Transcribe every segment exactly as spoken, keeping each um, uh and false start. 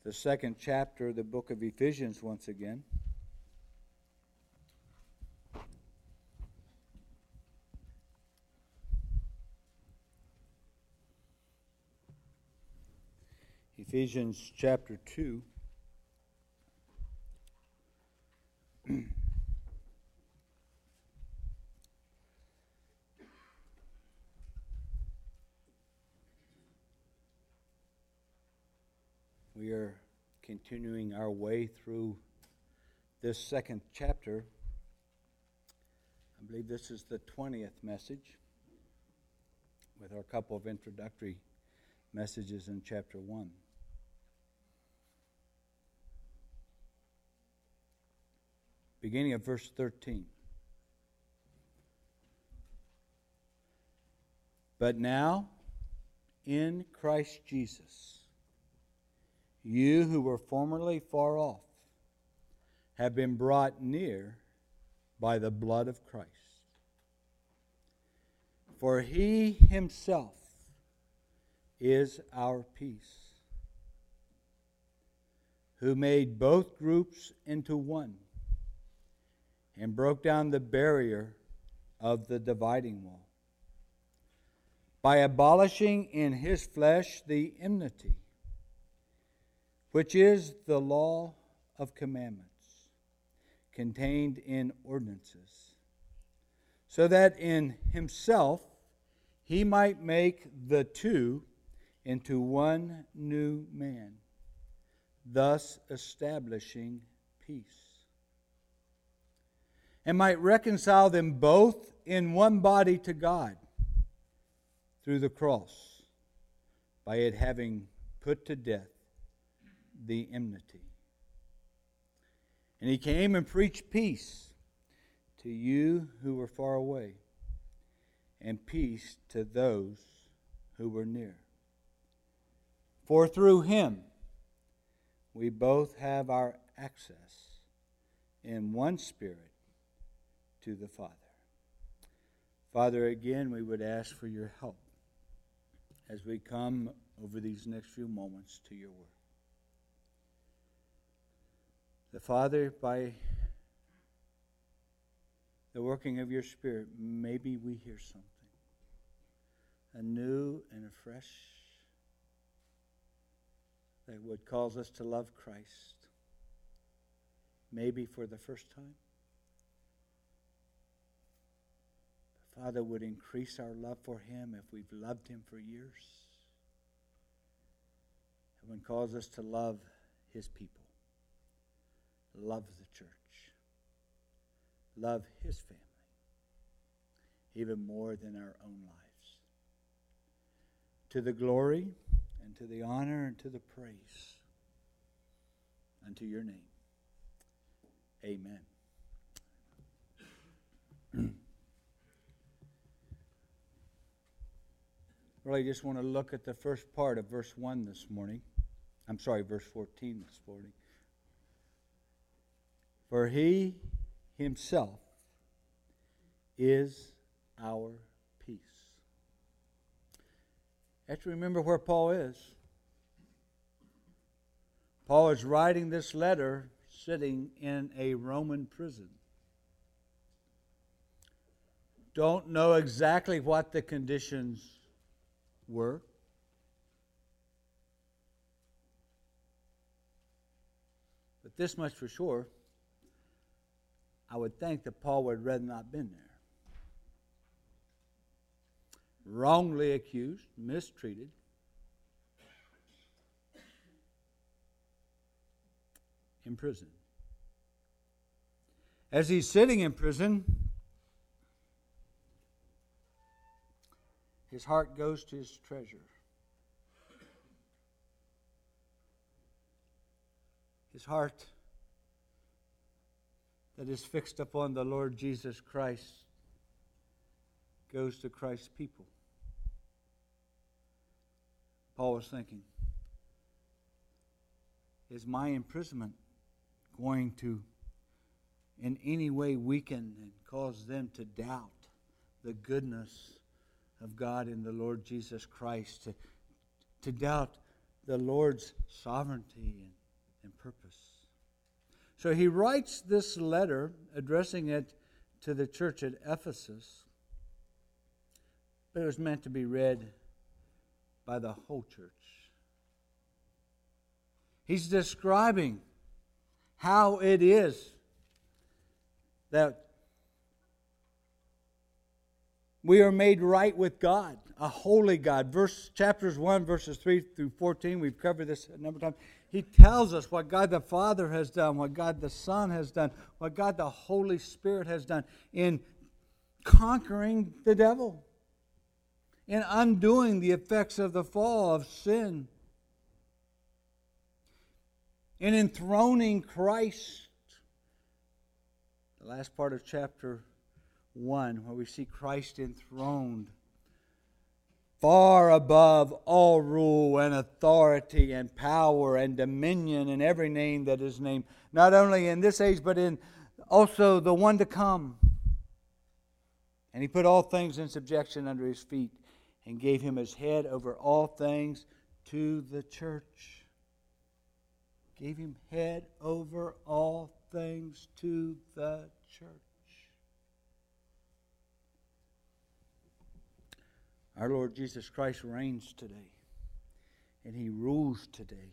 the second chapter of the book of Ephesians once again. Ephesians chapter two. We are continuing our way through this second chapter. I believe this is the twentieth message, with our couple of introductory messages in chapter one. Beginning of verse thirteen. But now, in Christ Jesus, you who were formerly far off have been brought near by the blood of Christ. For he himself is our peace, who made both groups into one and broke down the barrier of the dividing wall by abolishing in his flesh the enmity, which is the law of commandments contained in ordinances, so that in himself he might make the two into one new man, thus establishing peace, and might reconcile them both in one body to God through the cross, by it having put to death the enmity. And he came and preached peace to you who were far away, and peace to those who were near. For through him we both have our access in one Spirit to the Father. Father, again, we would ask for your help as we come over these next few moments to your word. The Father, by the working of your Spirit, maybe we hear something anew and afresh that would cause us to love Christ, maybe for the first time. But Father, would increase our love for him if we've loved him for years. It would cause us to love his people, love the church, love his family, even more than our own lives. To the glory and to the honor and to the praise unto your name. Amen. Really just want to look at the first part of verse one this morning. I'm sorry, verse fourteen this morning. For he himself is our peace. You have to remember where Paul is. Paul is writing this letter sitting in a Roman prison. Don't know exactly what the conditions were. But this much for sure, I would think that Paul would rather not been there. Wrongly accused, mistreated. In prison. As he's sitting in prison, his heart goes to his treasure. His heart that is fixed upon the Lord Jesus Christ goes to Christ's people. Paul was thinking, is my imprisonment going to in any way weaken and cause them to doubt the goodness of God in the Lord Jesus Christ, to, to doubt the Lord's sovereignty and, and purpose. So he writes this letter, addressing it to the church at Ephesus, but it was meant to be read by the whole church. He's describing how it is that we are made right with God, a holy God. Verse chapters one, verses three through fourteen, we've covered this a number of times. He tells us what God the Father has done, what God the Son has done, what God the Holy Spirit has done in conquering the devil, in undoing the effects of the fall of sin, in enthroning Christ. The last part of chapter one, where we see Christ enthroned far above all rule and authority and power and dominion and every name that is named, not only in this age but in also the one to come. And he put all things in subjection under his feet and gave him his head over all things to the church. Gave him head over all things to the church. Our Lord Jesus Christ reigns today, and He rules today.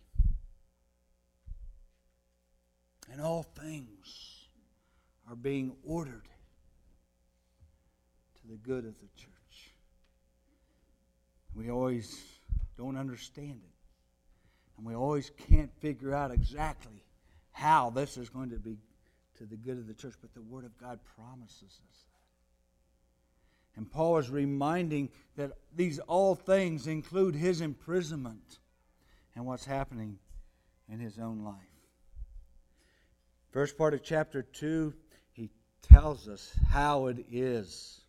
And all things are being ordered to the good of the church. We always don't understand it, and we always can't figure out exactly how this is going to be to the good of the church, but the Word of God promises us that. And Paul is reminding that these all things include his imprisonment and what's happening in his own life. First part of chapter two, he tells us how it is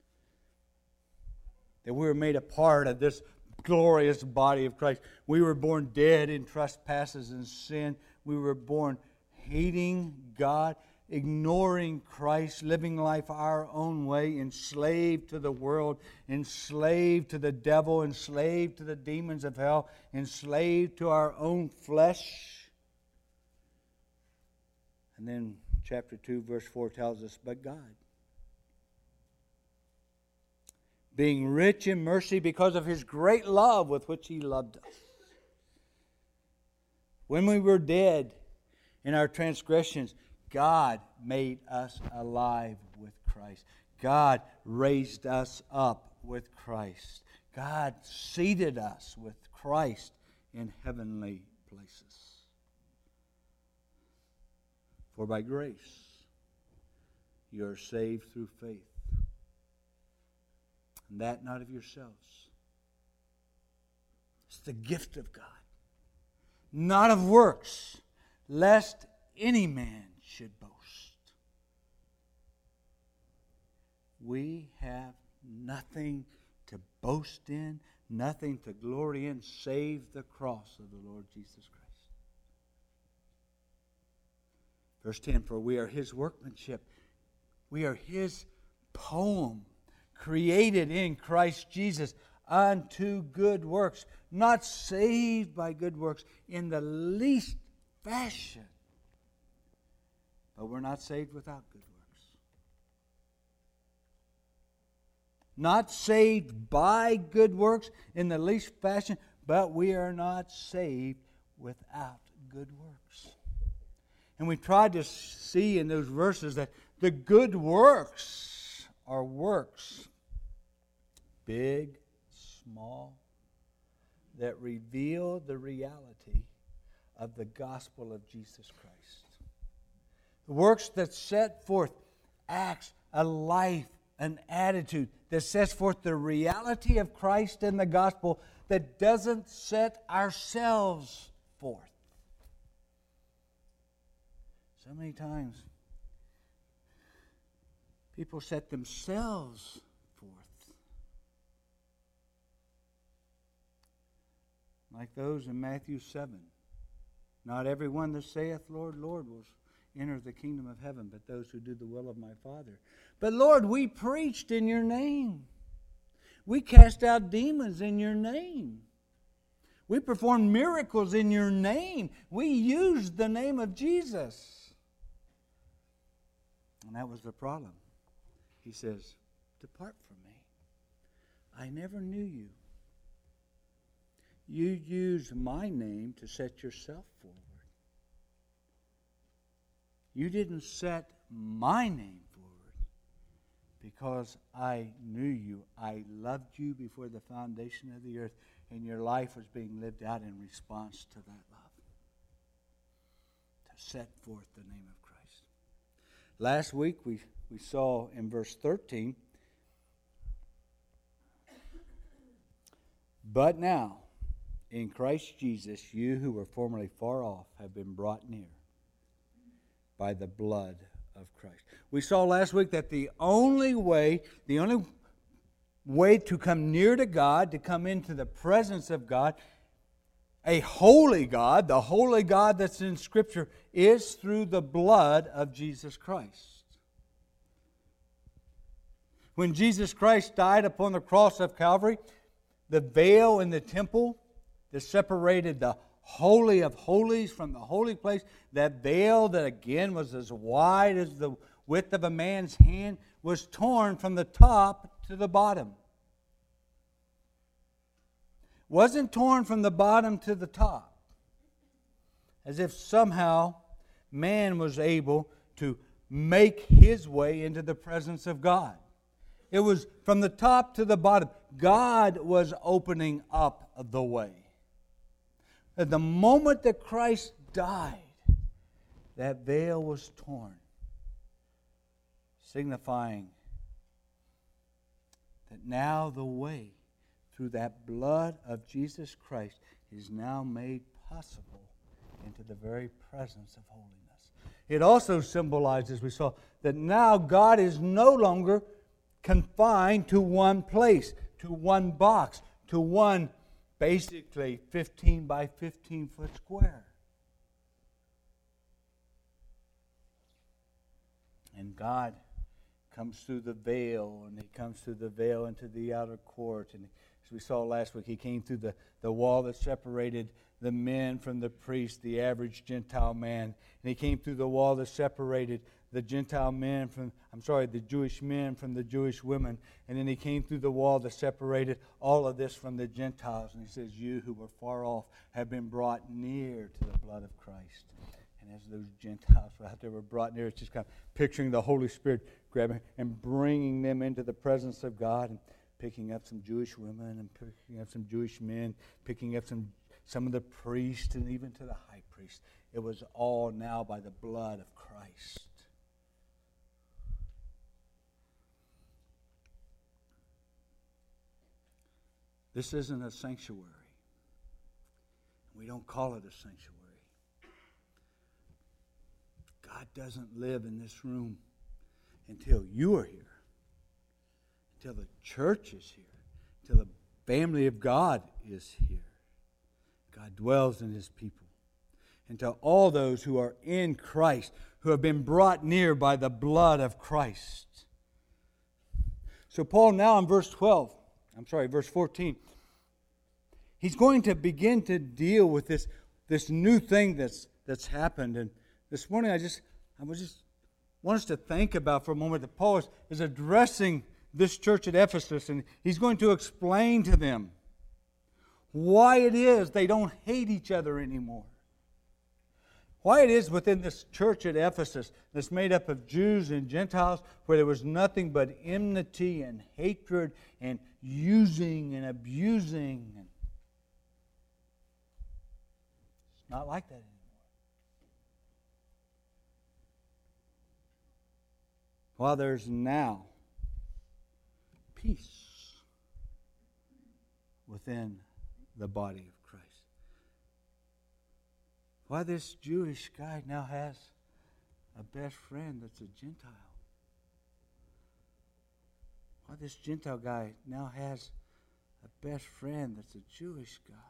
that we were made a part of this glorious body of Christ. We were born dead in trespasses and sin. We were born hating God, ignoring Christ, living life our own way, enslaved to the world, enslaved to the devil, enslaved to the demons of hell, enslaved to our own flesh. And then chapter two, verse four tells us, but God, being rich in mercy because of His great love with which He loved us, when we were dead in our transgressions, God made us alive with Christ. God raised us up with Christ. God seated us with Christ in heavenly places. For by grace you are saved through faith, and that not of yourselves. It's the gift of God, not of works, lest any man should boast. We have nothing to boast in, nothing to glory in, save the cross of the Lord Jesus Christ. Verse ten, for we are His workmanship. We are His poem, created in Christ Jesus unto good works, not saved by good works in the least fashion. But we're not saved without good works. Not saved by good works in the least fashion, but we are not saved without good works. And we tried to see in those verses that the good works are works, big, small, that reveal the reality of the gospel of Jesus Christ. The works that set forth acts, a life, an attitude that sets forth the reality of Christ and the gospel that doesn't set ourselves forth. So many times people set themselves forth. Like those in Matthew seven. Not everyone that saith, Lord, Lord, will enter the kingdom of heaven, but those who do the will of my Father. But Lord, we preached in your name. We cast out demons in your name. We performed miracles in your name. We used the name of Jesus. And that was the problem. He says, depart from me. I never knew you. You used my name to set yourself forward. You didn't set my name forward because I knew you. I loved you before the foundation of the earth, and your life was being lived out in response to that love. To set forth the name of Christ. Last week we, we saw in verse thirteen, but now, in Christ Jesus, you who were formerly far off have been brought near by the blood of Christ. We saw last week that the only way, the only way to come near to God, to come into the presence of God, a holy God, the holy God that's in Scripture, is through the blood of Jesus Christ. When Jesus Christ died upon the cross of Calvary, the veil in the temple that separated the Holy of Holies from the holy place, that veil that again was as wide as the width of a man's hand, was torn from the top to the bottom. Wasn't torn from the bottom to the top, as if somehow man was able to make his way into the presence of God. It was from the top to the bottom. God was opening up the way. At the moment that Christ died, that veil was torn, signifying that now the way through that blood of Jesus Christ is now made possible into the very presence of holiness. It also symbolizes, we saw, that now God is no longer confined to one place, to one box, to one basically fifteen by fifteen foot square. And God comes through the veil, and He comes through the veil into the outer court. And as we saw last week, He came through the, the wall that separated the men from the priest, the average Gentile man. And He came through the wall that separated the Gentile men from, I'm sorry, the Jewish men from the Jewish women. And then He came through the wall that separated all of this from the Gentiles. And He says, you who were far off have been brought near to the blood of Christ. And as those Gentiles were out there were brought near, it's just kind of picturing the Holy Spirit grabbing and bringing them into the presence of God, and picking up some Jewish women and picking up some Jewish men, picking up some, some of the priests and even to the high priest. It was all now by the blood of Christ. This isn't a sanctuary. We don't call it a sanctuary. God doesn't live in this room until you are here, until the church is here, until the family of God is here. God dwells in His people. Until all those who are in Christ, who have been brought near by the blood of Christ. So Paul now in verse twelve, I'm sorry, verse fourteen, he's going to begin to deal with this, this new thing that's that's happened. And this morning I just I was just want us to think about for a moment that Paul is, is addressing this church at Ephesus, and he's going to explain to them why it is they don't hate each other anymore. Why it is within this church at Ephesus that's made up of Jews and Gentiles, where there was nothing but enmity and hatred and using and abusing. It's not like that anymore. While there's now peace within the body of Christ. Why this Jewish guy now has a best friend that's a Gentile. Why this Gentile guy now has a best friend that's a Jewish guy.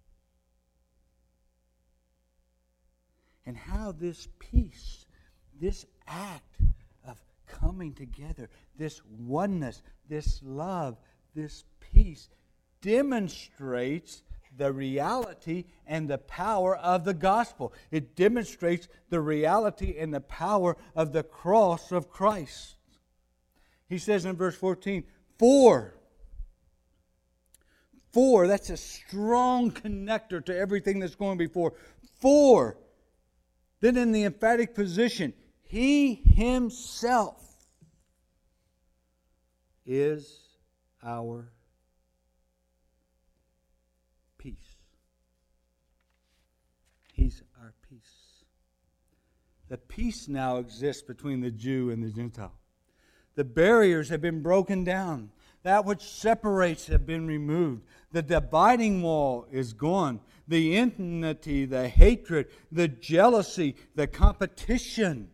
And how this peace, this act of coming together, this oneness, this love, this peace demonstrates the reality and the power of the gospel. It demonstrates the reality and the power of the cross of Christ. He says in verse fourteen, for. For, that's a strong connector to everything that's going before. For. Then in the emphatic position, He Himself is our peace. He's our peace. The peace now exists between the Jew and the Gentile. The barriers have been broken down. That which separates have been removed. The dividing wall is gone. The enmity, the hatred, the jealousy, the competition,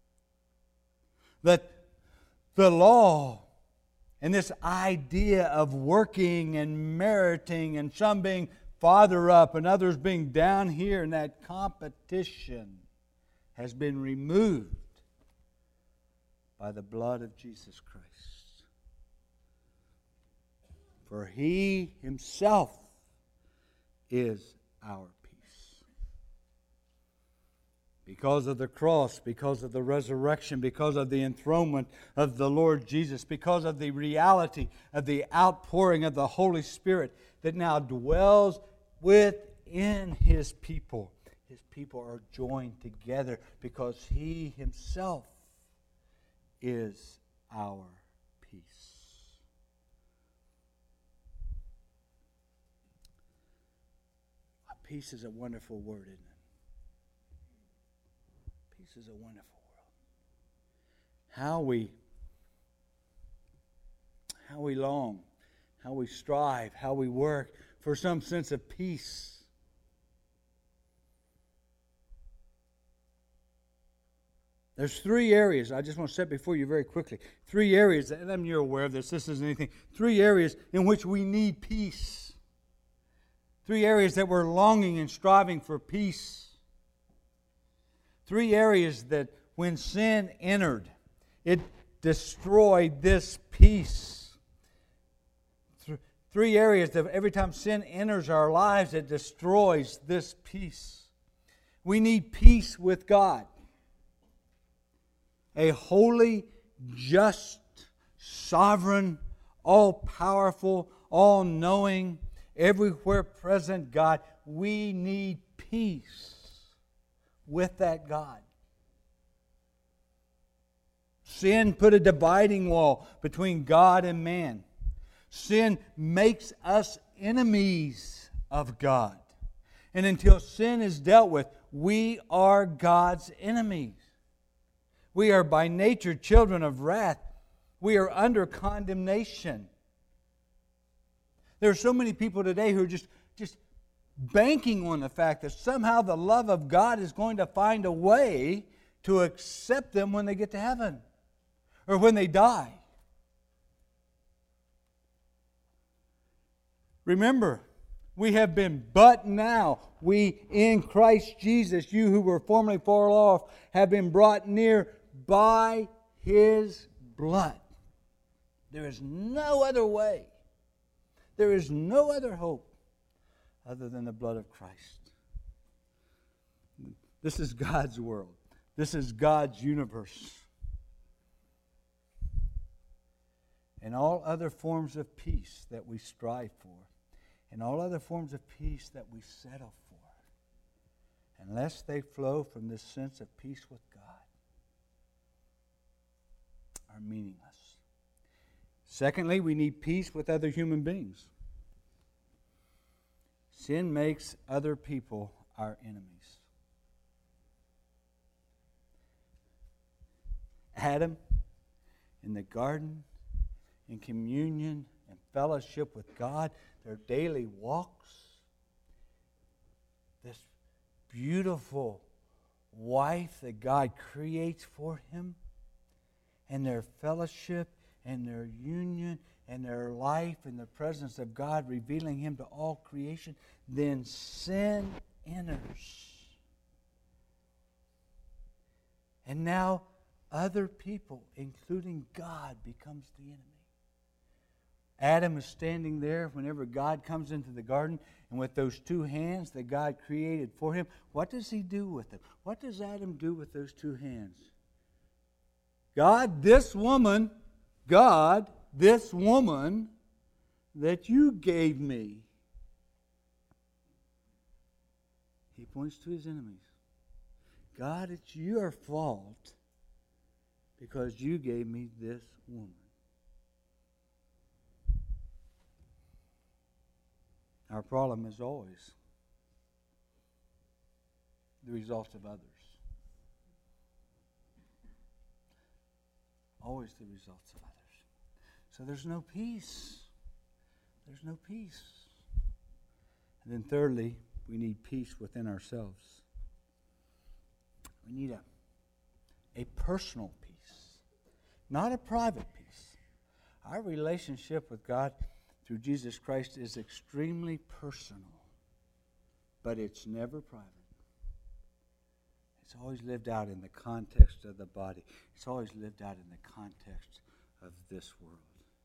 that the law, and this idea of working and meriting and some being farther up and others being down here, and that competition has been removed by the blood of Jesus Christ. For He Himself is our peace. Because of the cross, because of the resurrection, because of the enthronement of the Lord Jesus, because of the reality of the outpouring of the Holy Spirit that now dwells within His people. His people are joined together because He Himself is our peace. Peace is a wonderful word, isn't it? Peace is a wonderful word. How we, how we long, how we strive, how we work for some sense of peace. There's three areas, I just want to set before you very quickly. Three areas, and I'm you're aware of this, this isn't anything. Three areas in which we need peace. Three areas that we're longing and striving for peace. Three areas that when sin entered, it destroyed this peace. Three areas that every time sin enters our lives, it destroys this peace. We need peace with God. A holy, just, sovereign, all-powerful, all-knowing, everywhere present God. We need peace with that God. Sin put a dividing wall between God and man. Sin makes us enemies of God. And until sin is dealt with, we are God's enemies. We are by nature children of wrath. We are under condemnation. There are so many people today who are just, just banking on the fact that somehow the love of God is going to find a way to accept them when they get to heaven or when they die. Remember, we have been, but now we in Christ Jesus, you who were formerly far off, have been brought near by His blood. There is no other way. There is no other hope other than the blood of Christ. This is God's world. This is God's universe. And all other forms of peace that we strive for, and all other forms of peace that we settle for, unless they flow from this sense of peace with God, are meaningless. Secondly, we need peace with other human beings. Sin makes other people our enemies. Adam, in the garden, in communion and fellowship with God, their daily walks, this beautiful wife that God creates for him, and their fellowship and their union and their life in the presence of God, revealing Him to all creation, then sin enters. And now other people, including God, becomes the enemy. Adam is standing there whenever God comes into the garden, and with those two hands that God created for him, what does he do with them? What does Adam do with those two hands? God, this woman, God, this woman that you gave me. He points to his enemies. God, it's your fault because you gave me this woman. Our problem is always the results of others. Always the results of others. So there's no peace. There's no peace. And then thirdly, we need peace within ourselves. We need a, a personal peace, not a private peace. Our relationship with God through Jesus Christ is extremely personal, but it's never private. It's always lived out in the context of the body. It's always lived out in the context of this world.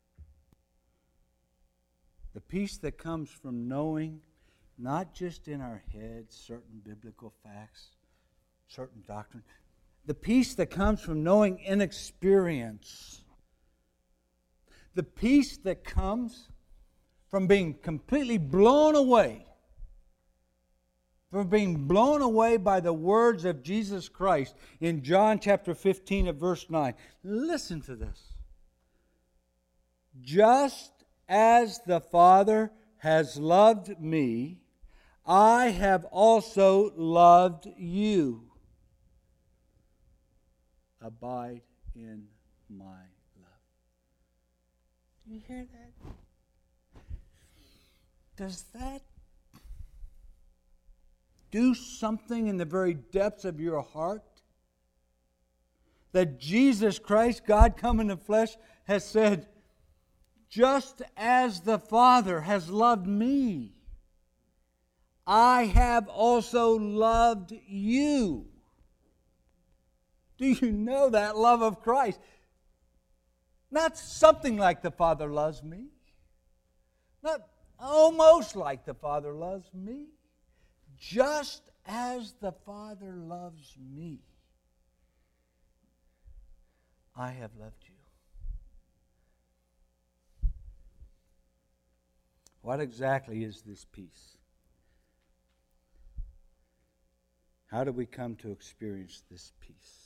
The peace that comes from knowing, not just in our heads, certain biblical facts, certain doctrine. The peace that comes from knowing in experience. The peace that comes from being completely blown away. From being blown away by the words of Jesus Christ in John chapter fifteen of verse nine. Listen to this. Just as the Father has loved me, I have also loved you. Abide in my love. Do you hear that? Does that do something in the very depths of your heart? That Jesus Christ, God come in the flesh, has said, just as the Father has loved me, I have also loved you. Do you know that love of Christ? Not something like the Father loves me. Not almost like the Father loves me. Just as the Father loves me, I have loved you. What exactly is this peace? How do we come to experience this peace?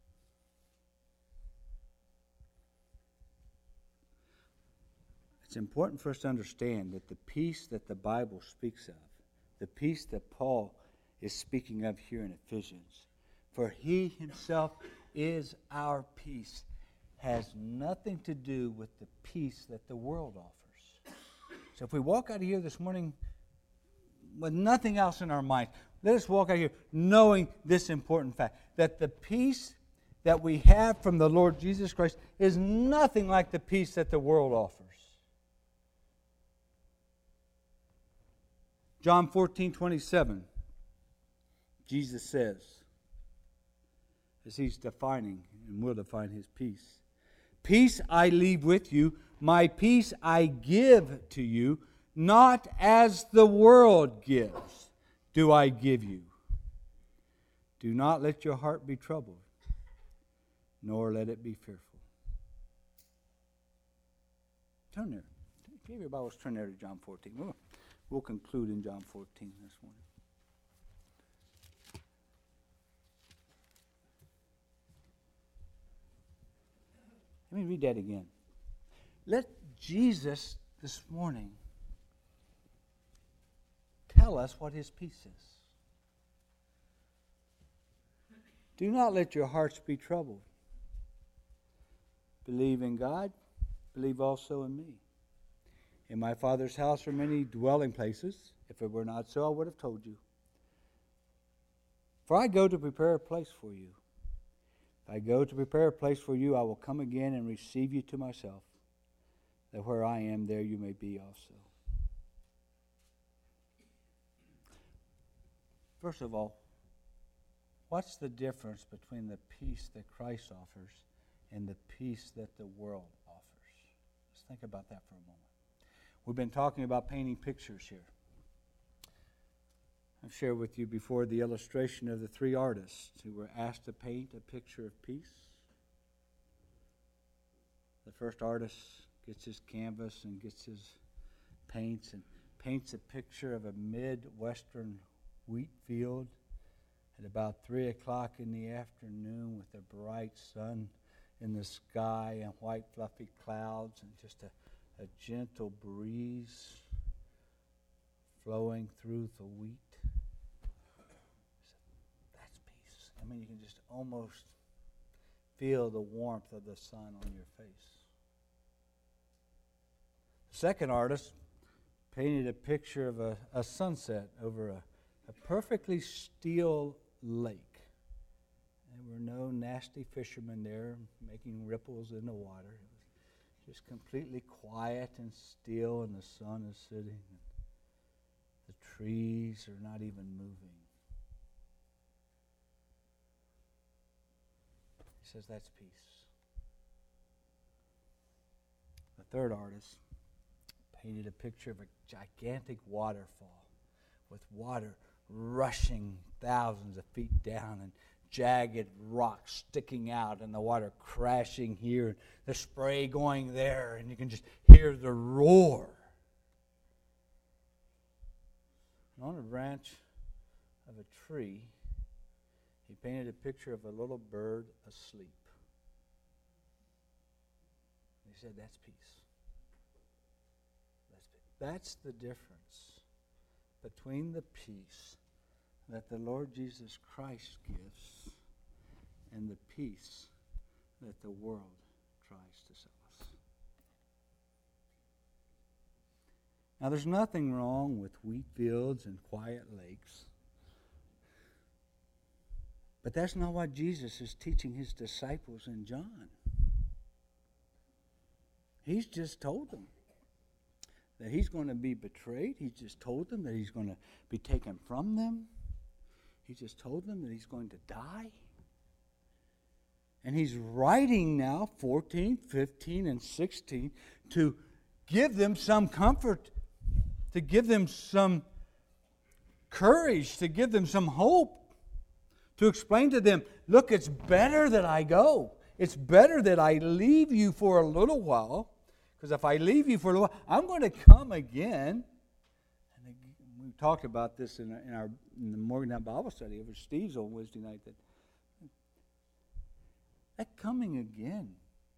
It's important for us to understand that the peace that the Bible speaks of, the peace that Paul is speaking of here in Ephesians, for he himself is our peace, has nothing to do with the peace that the world offers. So if we walk out of here this morning with nothing else in our mind, let us walk out of here knowing this important fact, that the peace that we have from the Lord Jesus Christ is nothing like the peace that the world offers. John fourteen twenty-seven, Jesus says, as he's defining and will define his peace, peace I leave with you, my peace I give to you, not as the world gives, do I give you. Do not let your heart be troubled, nor let it be fearful. Turn there. If you have your Bibles, turn there to John fourteen. We'll, we'll conclude in John fourteen this morning. Let me read that again. Let Jesus this morning tell us what his peace is. Do not let your hearts be troubled. Believe in God, believe also in me. In my Father's house are many dwelling places. If it were not so, I would have told you. For I go to prepare a place for you. If I go to prepare a place for you, I will come again and receive you to myself, that where I am, there you may be also. First of all, what's the difference between the peace that Christ offers and the peace that the world offers? Let's think about that for a moment. We've been talking about painting pictures here. I've shared with you before the illustration of the three artists who were asked to paint a picture of peace. The first artist gets his canvas and gets his paints and paints a picture of a Midwestern wheat field at about three o'clock in the afternoon with a bright sun in the sky and white fluffy clouds and just a, a gentle breeze flowing through the wheat. That's peace. I mean, you can just almost feel the warmth of the sun on your face. The second artist painted a picture of a, a sunset over a, a perfectly still lake. There were no nasty fishermen there making ripples in the water. It was just completely quiet and still, and the sun is sitting. The trees are not even moving. He says that's peace. The third artist painted a picture of a gigantic waterfall with water rushing thousands of feet down and jagged rocks sticking out and the water crashing here and the spray going there, and you can just hear the roar. And on a branch of a tree, he painted a picture of a little bird asleep. And he said, that's peace. That's peace. That's the difference between the peace that the Lord Jesus Christ gives and the peace that the world tries to sell us. Now, there's nothing wrong with wheat fields and quiet lakes. But that's not what Jesus is teaching his disciples in John. He's just told them that he's going to be betrayed. He's just told them that he's going to be taken from them. He just told them that he's going to die. And he's writing now, fourteen, fifteen, and sixteen, to give them some comfort, to give them some courage, to give them some hope, to explain to them, look, it's better that I go. It's better that I leave you for a little while, because if I leave you for a little while, I'm going to come again. And we talked about this in our, in our in the Morgantown Bible study. It was Steve's old Wednesday night. That that coming again.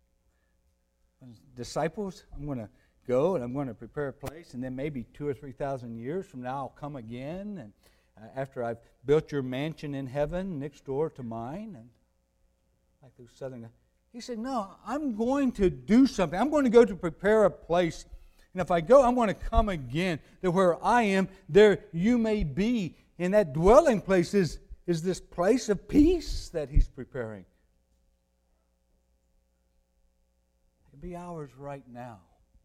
Disciples, I'm going to go and I'm going to prepare a place, and then maybe two or three thousand years from now I'll come again, and uh, after I've built your mansion in heaven next door to mine, and like those southern guys. He said, no, I'm going to do something. I'm going to go to prepare a place. And if I go, I'm going to come again. That where I am, there you may be. And that dwelling place is, is this place of peace that he's preparing. It can be ours right now.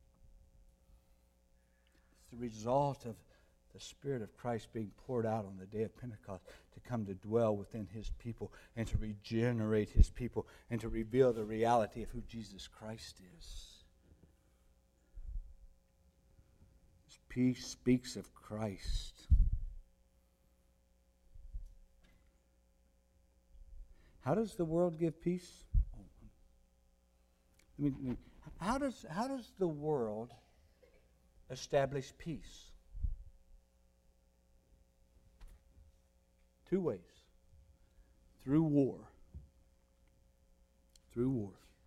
It's the result of the Spirit of Christ being poured out on the day of Pentecost to come to dwell within his people and to regenerate his people and to reveal the reality of who Jesus Christ is. This peace speaks of Christ. How does the world give peace? I mean, how does how does the world establish peace? Two ways. Through war. Through war.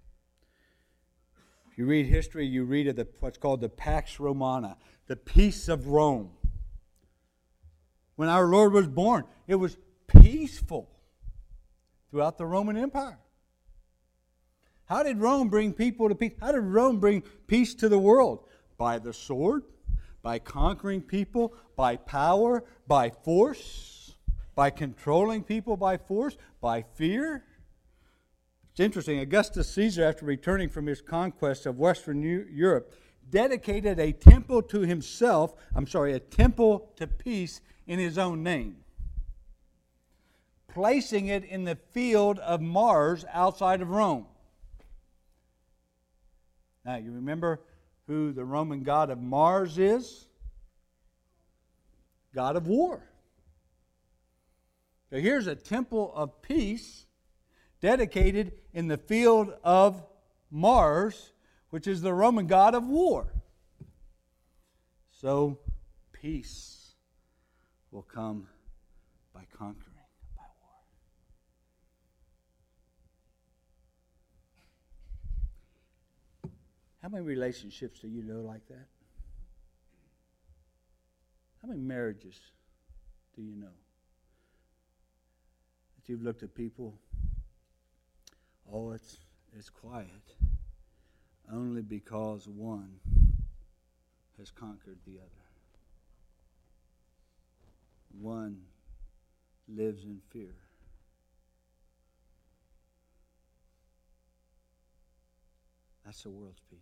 If you read history, you read of the, what's called the Pax Romana, the peace of Rome. When our Lord was born, it was peaceful throughout the Roman Empire. How did Rome bring people to peace? How did Rome bring peace to the world? By the sword, by conquering people, by power, by force. By controlling people by force, by fear. It's interesting. Augustus Caesar, after returning from his conquest of Western Europe, dedicated a temple to himself, I'm sorry, a temple to peace in his own name, placing it in the field of Mars outside of Rome. Now, you remember who the Roman god of Mars is? God of war. So here's a temple of peace dedicated in the field of Mars, which is the Roman god of war. So peace will come by conquering, by war. How many relationships do you know like that? How many marriages do you know? That you've looked at people, oh, it's it's quiet, only because one has conquered the other. One lives in fear. That's the world's peace.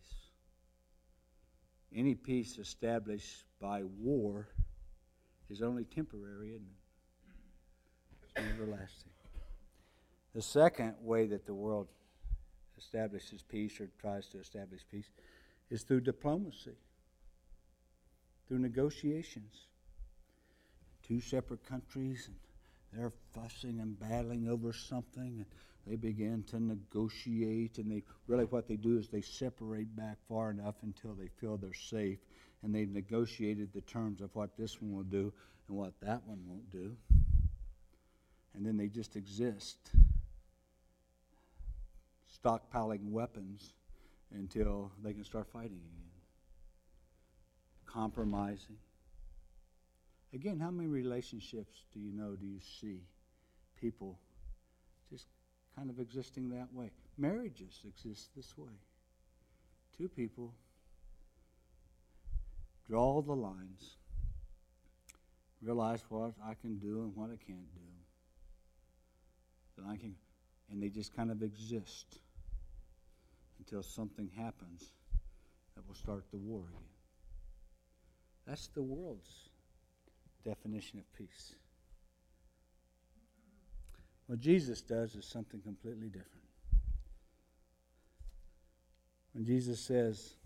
Any peace established by war is only temporary, isn't it? It's everlasting. The second way that the world establishes peace or tries to establish peace is through diplomacy, through negotiations. Two separate countries, and they're fussing and battling over something, and they begin to negotiate, and they really what they do is they separate back far enough until they feel they're safe, and they've negotiated the terms of what this one will do and what that one won't do. And then they just exist, stockpiling weapons until they can start fighting again. Compromising. Again, how many relationships do you know, do you see people just kind of existing that way? Marriages exist this way. Two people draw the lines, realize what I can do and what I can't do. That I can, and they just kind of exist until something happens that will start the war again. That's the world's definition of peace. What Jesus does is something completely different. When Jesus says,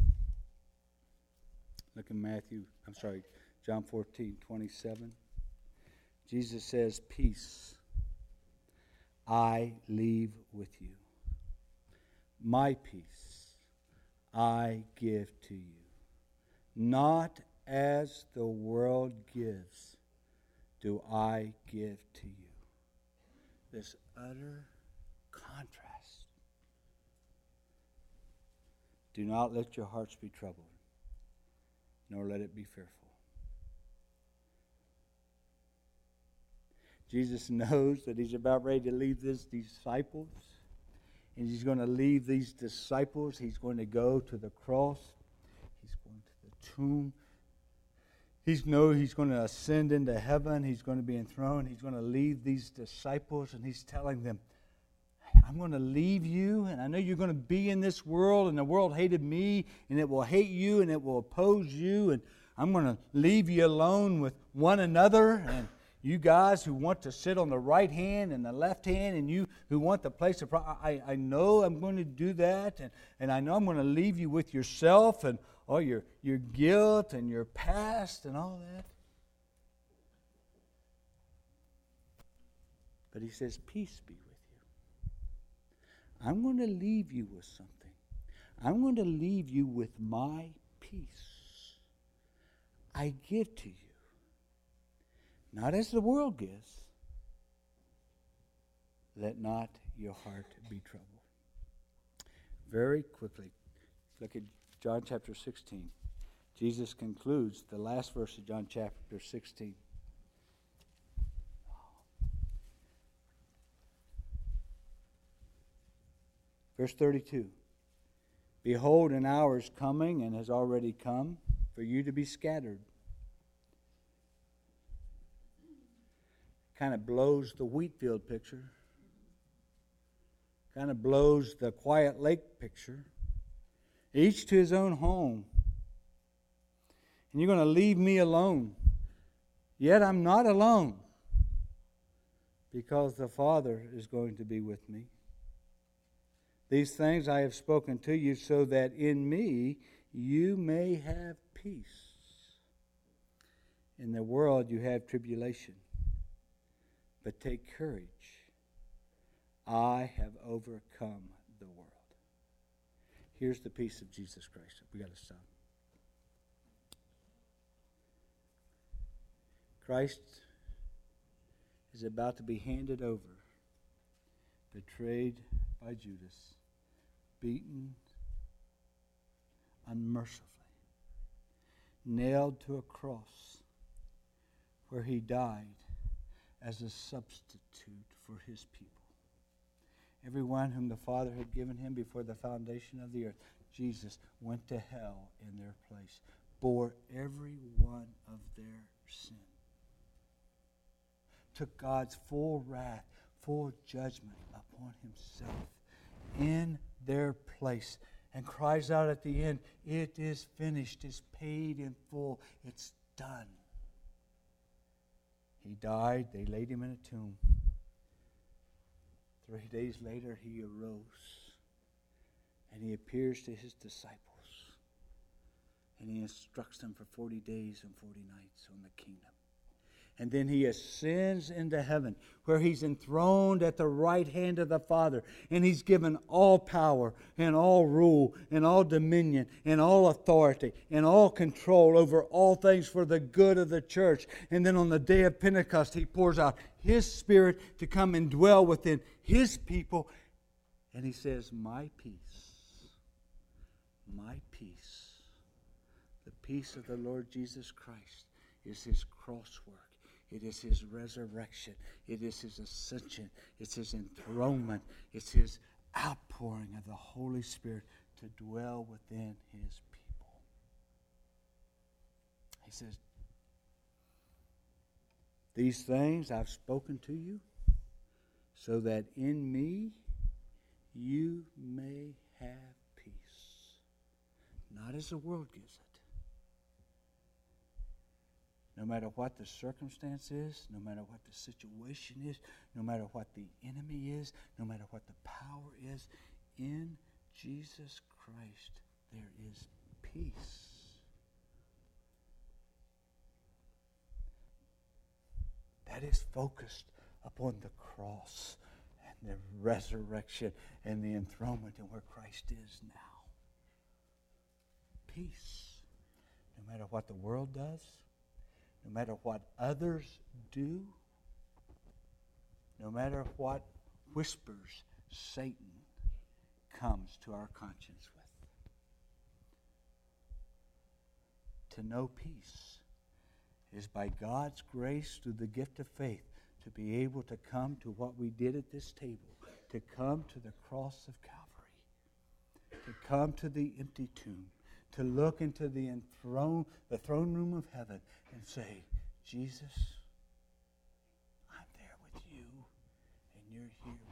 look in Matthew, I'm sorry, John fourteen, twenty-seven. Jesus says, peace I leave with you. My peace I give to you. Not as the world gives, do I give to you. This utter contrast. Do not let your hearts be troubled, nor let it be fearful. Jesus knows that he's about ready to leave his disciples, and he's going to leave these disciples. He's going to go to the cross. He's going to the tomb. He's know he's going to ascend into heaven. He's going to be enthroned. He's going to leave these disciples, and he's telling them, I'm going to leave you, and I know you're going to be in this world, and the world hated me, and it will hate you, and it will oppose you, and I'm going to leave you alone with one another, and you guys who want to sit on the right hand and the left hand, and you who want the place of, I, I know I'm going to do that, and, and I know I'm going to leave you with yourself, and all your, your guilt and your past and all that. But he says, peace be with you. I'm going to leave you with something. I'm going to leave you with my peace. I give to you. Not as the world gives. Let not your heart be troubled. Very quickly, look at John chapter sixteen. Jesus concludes the last verse of John chapter sixteen. Verse thirty-two. Behold, an hour is coming and has already come for you to be scattered. Kind of blows the wheat field picture. Kind of blows the quiet lake picture. Each to his own home. And you're going to leave me alone. Yet I'm not alone, because the Father is going to be with me. These things I have spoken to you, so that in me you may have peace. In the world you have tribulation, but take courage. I have overcome the world. Here's the peace of Jesus Christ. We got to stop. Christ is about to be handed over, betrayed by Judas, beaten unmercifully, nailed to a cross where he died as a substitute for his people. Everyone whom the Father had given him before the foundation of the earth, Jesus went to hell in their place, bore every one of their sin, took God's full wrath, full judgment upon himself in their place, and cries out at the end, it is finished, it's paid in full, it's done. He died, they laid him in a tomb. Three days later he arose, and he appears to his disciples, and he instructs them for forty days and forty nights on the kingdom. And then he ascends into heaven, where he's enthroned at the right hand of the Father. And he's given all power and all rule and all dominion and all authority and all control over all things for the good of the church. And then on the day of Pentecost, he pours out his Spirit to come and dwell within his people. And he says, my peace, my peace, the peace of the Lord Jesus Christ is his cross work. It is his resurrection. It is his ascension. It's his enthronement. It's his outpouring of the Holy Spirit to dwell within his people. He says, these things I've spoken to you so that in me you may have peace. Not as the world gives it. No matter what the circumstance is, no matter what the situation is, no matter what the enemy is, no matter what the power is, in Jesus Christ there is peace. That is focused upon the cross and the resurrection and the enthronement and where Christ is now. Peace. No matter what the world does, no matter what others do, no matter what whispers Satan comes to our conscience with. To know peace is by God's grace through the gift of faith to be able to come to what we did at this table, to come to the cross of Calvary, to come to the empty tomb, to look into the enthroned, the throne room of heaven and say, Jesus, I'm there with you, and you're here